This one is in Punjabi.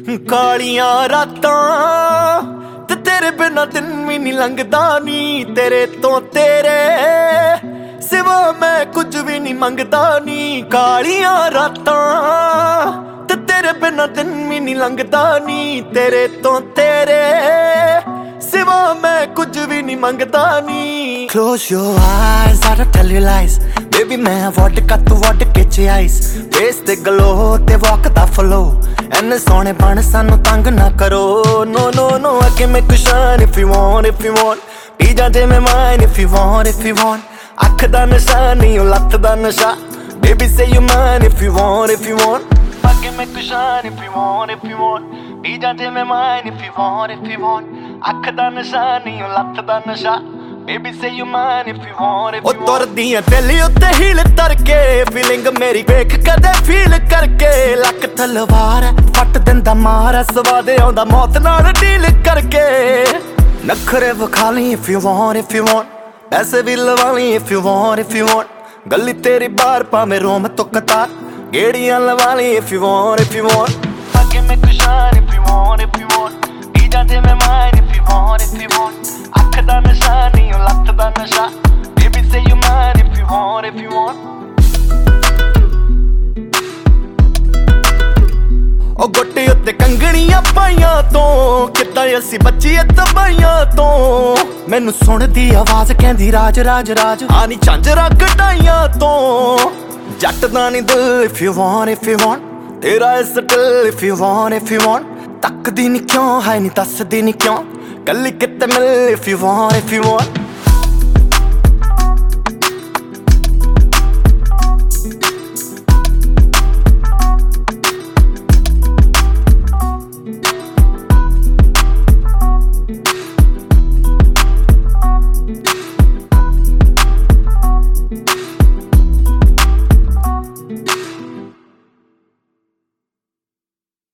ਕਾਲੀਆਂ ਰਾਤਾਂ ਤੇ ਤੇਰੇ ਬਿਨਾਂ ਦਿਨ ਵੀ ਨਹੀਂ ਲੰਘਦਾ ਨੀ। ਤੇਰੇ ਤੋਂ ਤੇਰੇ ਸਿਵਾ ਮੈਂ ਕੁਝ ਵੀ ਨਹੀਂ ਮੰਗਦਾ ਨੀ। ਕਾਲੀਆਂ ਰਾਤਾਂ ਤੇ ਤੇਰੇ ਬਿਨਾਂ ਦਿਨ ਵੀ ਨਹੀਂ ਲੰਘਦਾ ਨੀ। ਤੇਰੇ ਤੋਂ ਤੇਰੇ ਸਿਵਾ ਮੈਂ ਕੁਝ ਵੀ ਨਹੀਂ ਮੰਗਦਾ ਨੀ। Close your eyes, I don't tell you lies. Baby ਮੈਂ ਵੋਡਕਾ ਤੂੰ ਵੋਡਕੇ ਚ ਆਈਸ। ਫੇਸ ਤੇ ਗਲੋ ਤੇ walk ਦਾ flow। ਐਨੇ ਸੋਹਣੇ ਬਣ ਸਾਨੂੰ ਤੰਗ ਨਾ ਕਰੋ। No no no, I can make you shine if you want, if you want। ਪੀ ਜਾ ਜੇ ਮੈਂ mine if you want, if you want। ਅੱਖ ਦਾ ਨਸ਼ਾ ਨਹੀਂ ਉਹ ਲੱਤ ਦਾ ਨਸ਼ਾ। Baby say you mine if you want, if you want। I can make you shine if you want, if you want। ਪੀ ਜਾ ਜੇ ਮੈਂ mine if you want, if you want। ਅੱਖ ਦਾ ਨਸ਼ਾ ਨਹੀਂ ਉਹ ਲੱਤ ਦਾ ਨਸ਼ਾ। Baby say you mine if you want, if you want। ਉਹ ਤੁਰਦੀਆਂ ਦਿਲ ਉੱਤੇ ਹੀਲ ਤਰ ਕੇ ਫੀਲਿੰਗ ਮੇਰੀ ਵੇਖ ਕਦੇ ਫੀਲ ਕਰਕੇ। ਲੱਕ ਤਲਵਾਰ ਫੱਟ ਦਿੰਦਾ ਮਾਰ ਸਵਾਦ ਆਉਂਦਾ ਮੌਤ ਨਾਲ ਡੀਲ ਕਰਕੇ। ਨਖਰੇ ਵਿਖਾ ਲਈ if you want, if you want। ਪੈਸੇ ਵੀ ਲਵਾ ਲਈ if you want, if you want। ਗੱਲੀ ਤੇਰੀ ਬਾਹਰ ਭਾਵੇਂ ਰੋਮ ਤੋਂ ਕਤਾਰ ਗੇੜੀਆਂ ਲਵਾ ਲਈ if you want, if you want। I can make you shine if you want, if you want। ਪੀ ਜਾ ਜੇ ਮੈਂ mine if you want, if you want। ਅੱਖ ਦਾ ਨਸ਼ਾ ਨਹੀਂ ਉਹ ਲੱਤ ਦਾ ਨਸ਼ਾ। Baby say you mine if you want, if you want। ਉਹ ਗੋਟੇ ਉੱਤੇ ਕੰਗਣੀਆਂ ਪਾਈਆਂ ਤੋਂ ਕਿੱਦਾਂ ਅਸੀਂ ਬੱਚੀਏ ਤਬਾਈਆਂ ਤੋਂ। ਮੈਨੂੰ ਸੁਣਦੀ ਆਵਾਜ਼ ਕਹਿੰਦੀ ਰਾਜ ਰਾਜ ਰਾਜ ਆ ਨੀ ਝਾਂਜਰਾਂ ਕਢਾਈਆਂ ਤੋਂ। ਜੱਟ ਦਾ ਨੀ ਦਿਲ if you want, if you want। ਤੇਰਾ ਇਸ ਦਿਲ if you want, if you want। ਤੱਕਦੀ ਨੀ ਕਿਉਂ ਹੈ ਨੀ ਦੱਸਦੀ ਨੀ ਕਿਉਂ ਕੱਲੀ ਕਿਤੇ ਮਿਲ if you want, if you want।